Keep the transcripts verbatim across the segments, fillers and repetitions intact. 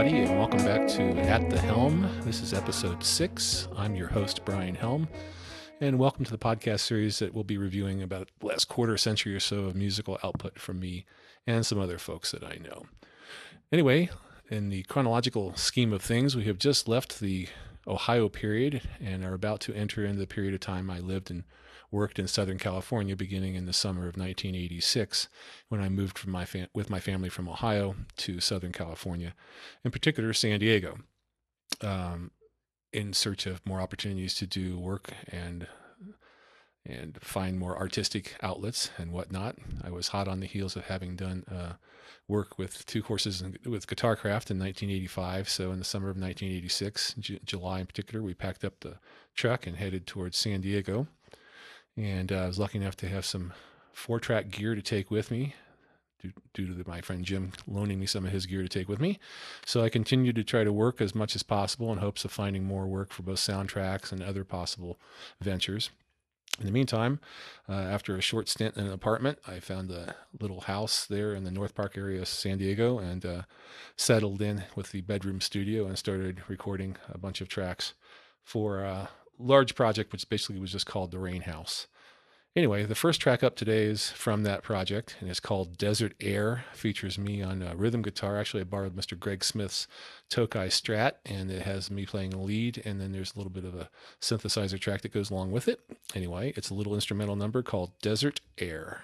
everybody, and welcome back to At the Helm. This is episode six. I'm your host, Brian Helm, and welcome to the podcast series that we'll be reviewing about the last quarter century or so of musical output from me and some other folks that I know. Anyway, in the chronological scheme of things, we have just left the Ohio period and are about to enter into the period of time I lived and worked in Southern California beginning in the summer of nineteen eighty-six when I moved from my fam- with my family from Ohio to Southern California, in particular San Diego, um, in search of more opportunities to do work and and find more artistic outlets and whatnot. I was hot on the heels of having done uh, work with two courses in, with Guitarcraft in nineteen eighty-five. So in the summer of nineteen eighty-six, J- July in particular, we packed up the truck and headed towards San Diego. And uh, I was lucky enough to have some four-track gear to take with me, due, due to the, my friend Jim loaning me some of his gear to take with me. So I continued to try to work as much as possible in hopes of finding more work for both soundtracks and other possible ventures. In the meantime, uh, after a short stint in an apartment, I found a little house there in the North Park area of San Diego and uh, settled in with the bedroom studio and started recording a bunch of tracks for a large project, which basically was just called The Rain House. Anyway, the first track up today is from that project, and it's called Desert Air. It features me on uh, rhythm guitar. Actually, I borrowed Mister Greg Smith's Tokai Strat, and it has me playing the lead, and then there's a little bit of a synthesizer track that goes along with it. Anyway, it's a little instrumental number called Desert Air.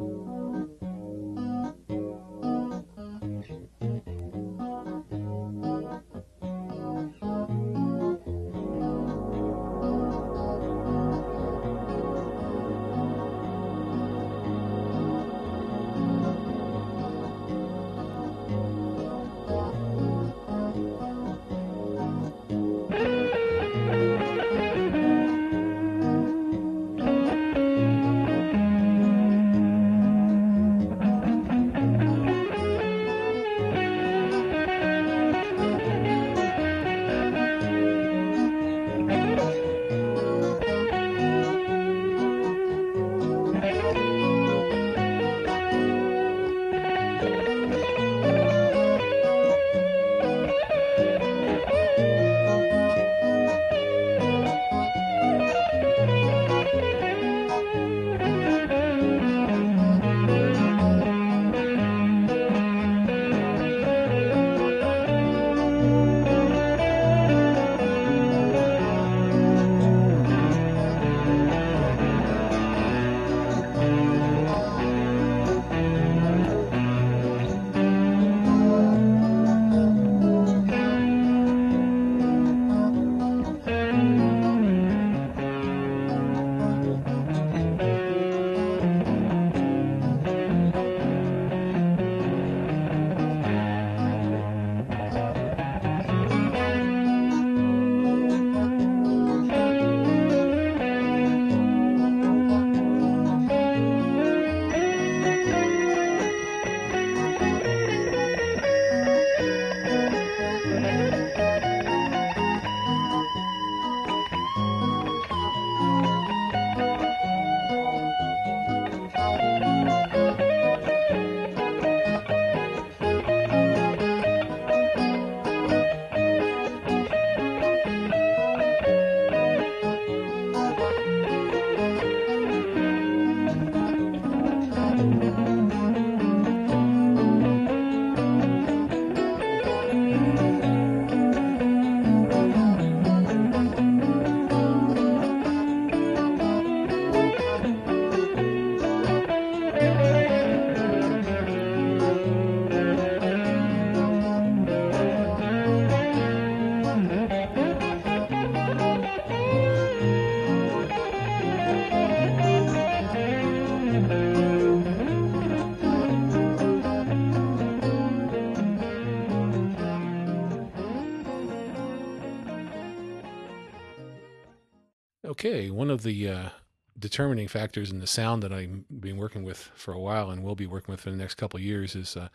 Okay, one of the uh, determining factors in the sound that I've been working with for a while and will be working with for the next couple of years is uh,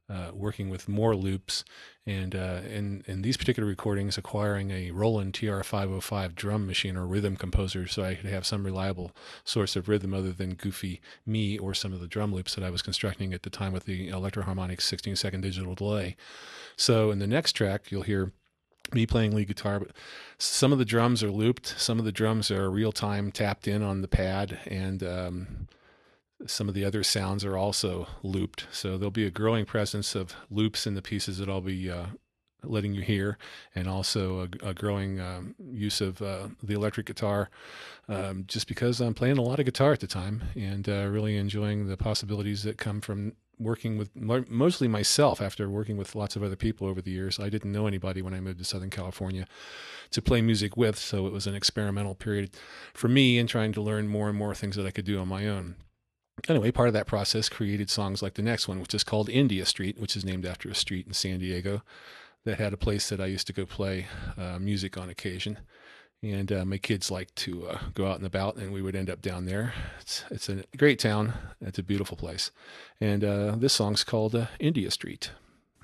uh, working with more loops, and uh, in, in these particular recordings, acquiring a Roland T R five oh five drum machine or rhythm composer so I could have some reliable source of rhythm other than Goofy Me or some of the drum loops that I was constructing at the time with the Electro-Harmonix sixteen second digital delay. So in the next track, you'll hear me playing lead guitar, but some of the drums are looped, some of the drums are real-time tapped in on the pad, and um, some of the other sounds are also looped. So there'll be a growing presence of loops in the pieces that I'll be uh, letting you hear, and also a, a growing um, use of uh, the electric guitar, um, just because I'm playing a lot of guitar at the time and uh, really enjoying the possibilities that come from working with mostly myself after working with lots of other people over the years. I didn't know anybody when I moved to Southern California to play music with, so it was an experimental period for me in trying to learn more and more things that I could do on my own. Anyway, part of that process created songs like the next one, which is called India Street, which is named after a street in San Diego that had a place that I used to go play uh, music on occasion. And uh, my kids like to uh, go out and about, and we would end up down there. It's, it's a great town. It's a beautiful place. And uh, this song's called uh, India Street.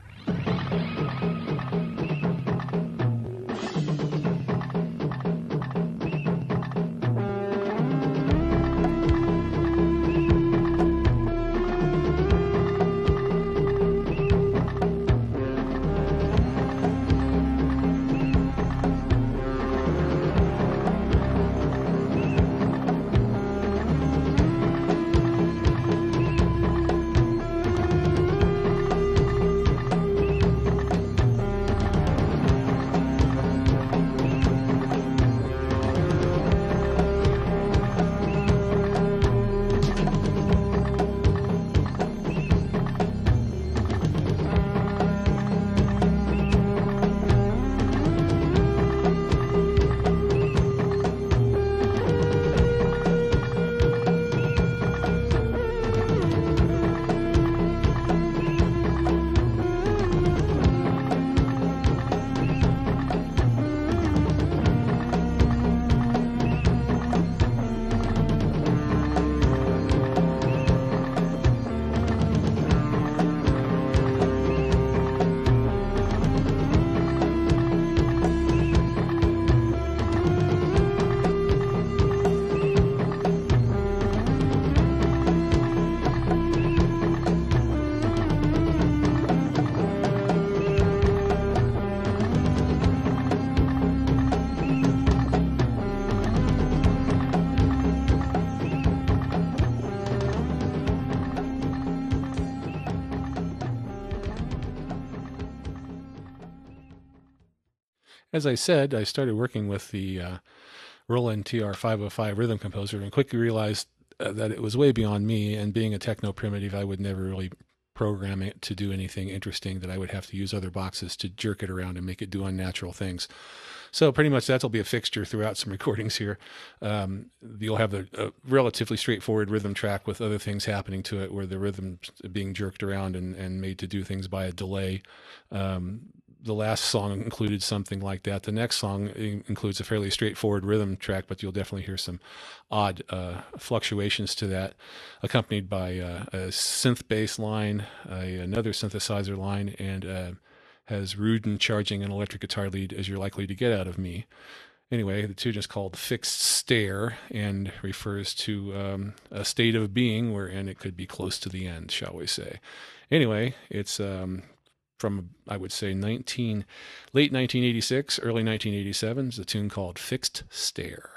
As I said, I started working with the uh, Roland T R five oh five rhythm composer and quickly realized uh, that it was way beyond me, and being a techno primitive, I would never really program it to do anything interesting, that I would have to use other boxes to jerk it around and make it do unnatural things. So pretty much that'll be a fixture throughout some recordings here. Um, you'll have a, a relatively straightforward rhythm track with other things happening to it where the rhythm's being jerked around and, and made to do things by a delay. Um, the last song included something like that. The next song includes a fairly straightforward rhythm track, but you'll definitely hear some odd uh, fluctuations to that, accompanied by uh, a synth bass line, a, another synthesizer line, and uh, has Rudin charging an electric guitar lead, as you're likely to get out of me. Anyway, the tune is called Fixed Stare and refers to um, a state of being wherein it could be close to the end, shall we say. Anyway, it's um, from, I would say, nineteen, late nineteen eighty-six, early nineteen eighty-seven. It's a tune called Fixed Stare.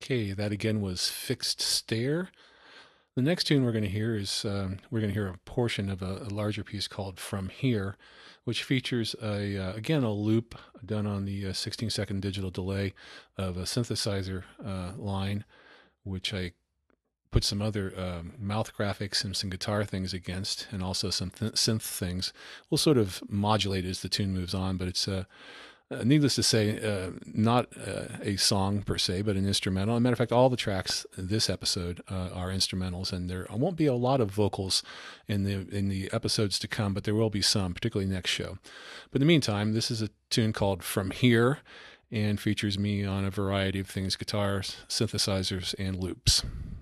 Okay, that again was Fixed Stare. The next tune we're going to hear is um, we're going to hear a portion of a, a larger piece called From Here, which features a uh, again a loop done on the uh, sixteen second digital delay of a synthesizer uh, line, which I put some other um, mouth graphics and some guitar things against, and also some th- synth things. We'll sort of modulate as the tune moves on, but it's uh, uh, needless to say, uh, not uh, a song per se, but an instrumental. As a matter of fact, all the tracks in this episode uh, are instrumentals, and there won't be a lot of vocals in the in the episodes to come, but there will be some, particularly next show. But in the meantime, this is a tune called From Here, and features me on a variety of things: guitars, synthesizers, and loops.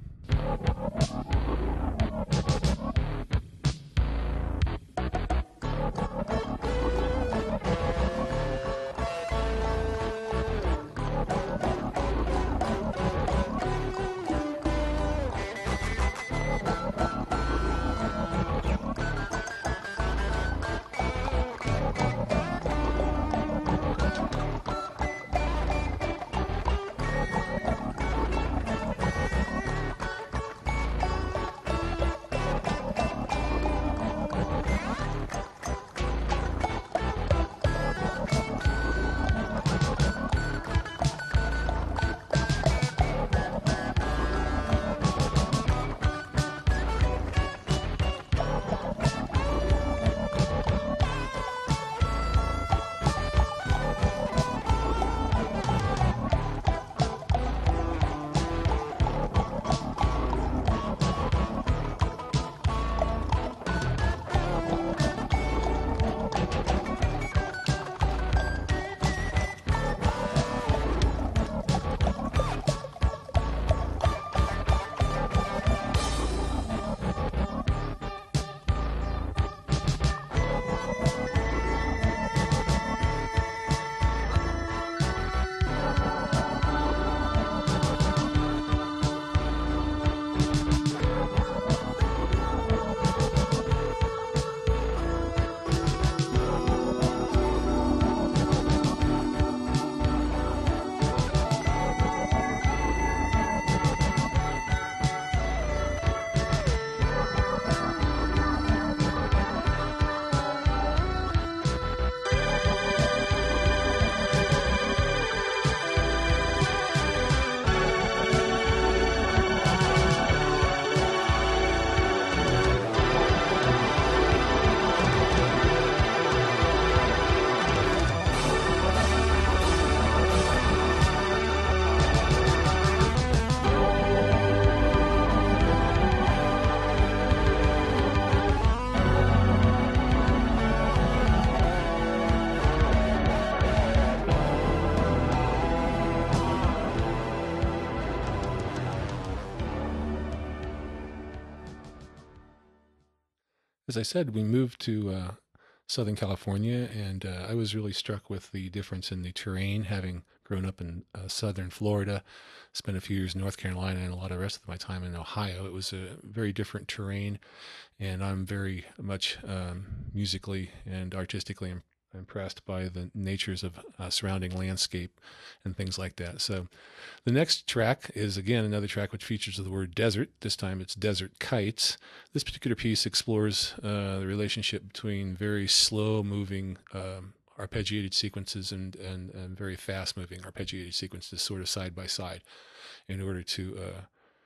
As I said, we moved to uh, Southern California, and uh, I was really struck with the difference in the terrain, having grown up in uh, Southern Florida, spent a few years in North Carolina, and a lot of the rest of my time in Ohio. It was a very different terrain, and I'm very much um, musically and artistically im- impressed by the natures of uh, surrounding landscape and things like that. So the next track is, again, another track which features the word desert. This time it's Desert Kites. This particular piece explores uh, the relationship between very slow-moving um, arpeggiated sequences and, and, and very fast-moving arpeggiated sequences sort of side by side in order to uh,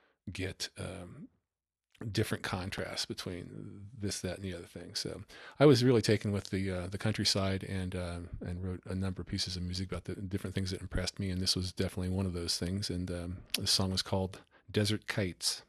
get um, different contrasts between this, that, and the other thing. So I was really taken with the uh, the countryside, and uh, and wrote a number of pieces of music about the different things that impressed me, and this was definitely one of those things. And um, the song was called Desert Kites.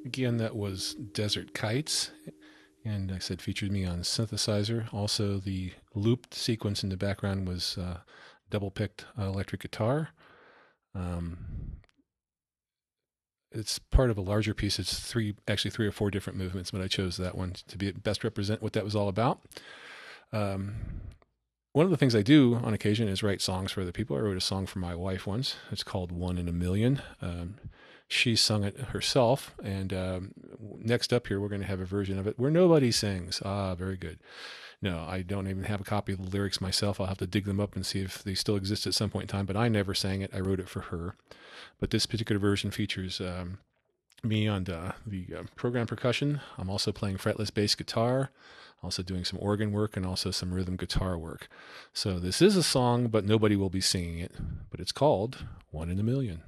Again, that was Desert Kites, and I said featured me on synthesizer. Also, the looped sequence in the background was uh, double-picked uh, electric guitar. Um, it's part of a larger piece. It's three, actually three or four different movements, but I chose that one to be best represent what that was all about. Um, one of the things I do on occasion is write songs for other people. I wrote a song for my wife once. It's called One in a Million. Um, she sung it herself, and um, next up here we're going to have a version of it where nobody sings. Ah, very good. No, I don't even have a copy of the lyrics myself. I'll have to dig them up and see if they still exist at some point in time, but I never sang it. I wrote it for her. But this particular version features um, me on the, the uh, program percussion. I'm also playing fretless bass guitar, also doing some organ work, and also some rhythm guitar work. So this is a song, but nobody will be singing it. But it's called One in a Million.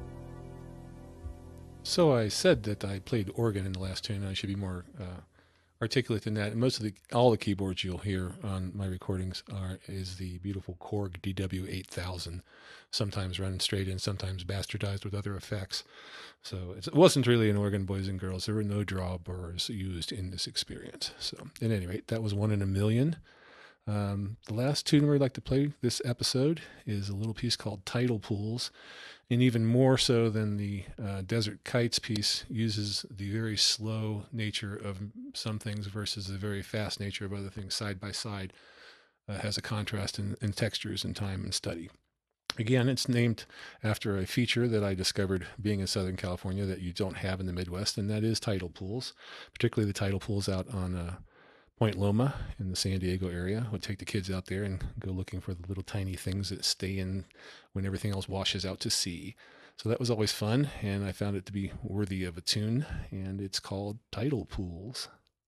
So I said that I played organ in the last tune, and I should be more uh, articulate than that. And most of the all the keyboards you'll hear on my recordings are is the beautiful Korg D W eight thousand, sometimes run straight in, sometimes bastardized with other effects. So it wasn't really an organ, boys and girls. There were no drawbars used in this experience. So at any rate, that was one in a million. Um, the last tune we'd like to play this episode is a little piece called Tidal Pools, and even more so than the uh, Desert Kites piece, uses the very slow nature of some things versus the very fast nature of other things side by side, uh, has a contrast in, in textures and time and study. Again, it's named after a feature that I discovered being in Southern California that you don't have in the Midwest, and that is tidal pools, particularly the tidal pools out on uh, Point Loma in the San Diego area. Would take the kids out there and go looking for the little tiny things that stay in when everything else washes out to sea. So that was always fun, and I found it to be worthy of a tune, and it's called Tidal Pools.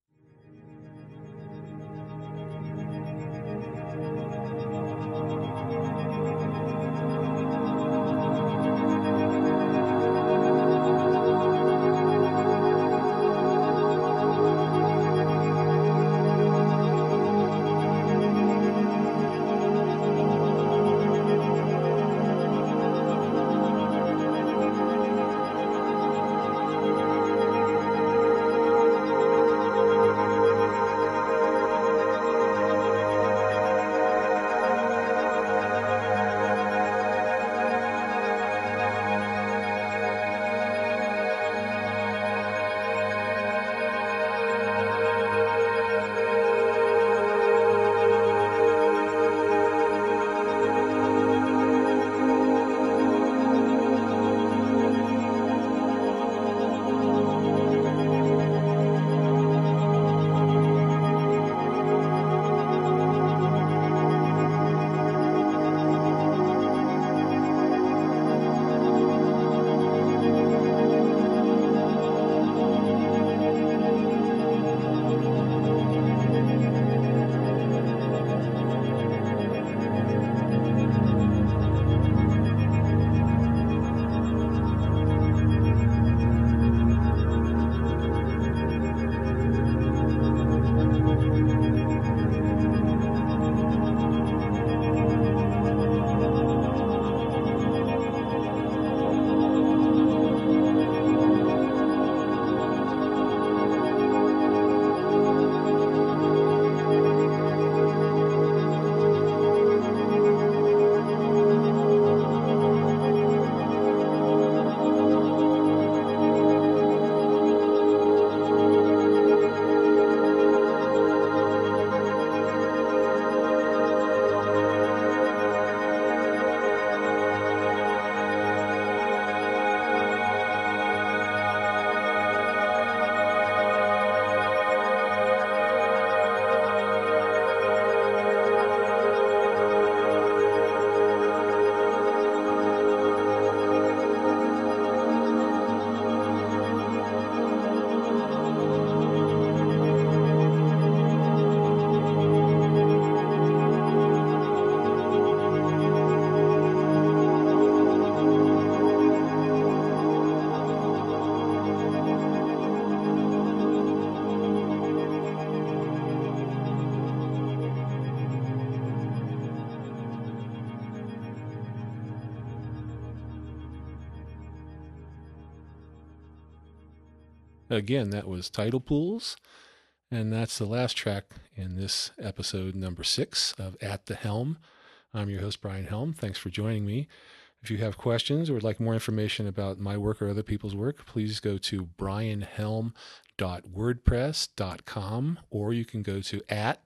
Again, that was Tidal Pools, and that's the last track in this episode number six of At the Helm. I'm your host, Brian Helm. Thanks for joining me. If you have questions or would like more information about my work or other people's work, please go to brian helm dot wordpress dot com, or you can go to at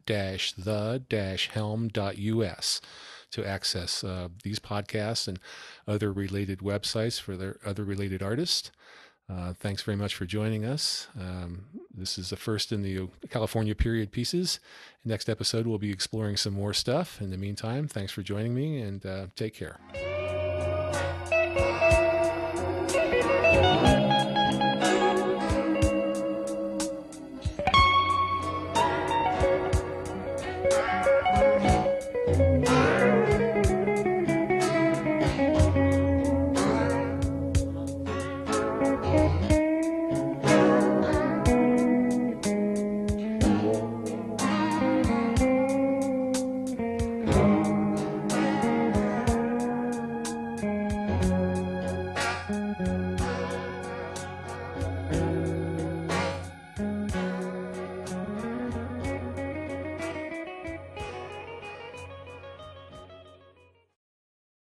the helm dot u s to access uh, these podcasts and other related websites for their other related artists. Uh, thanks very much for joining us. Um, this is the first in the California period pieces. Next episode, we'll be exploring some more stuff. In the meantime, thanks for joining me, and uh, take care.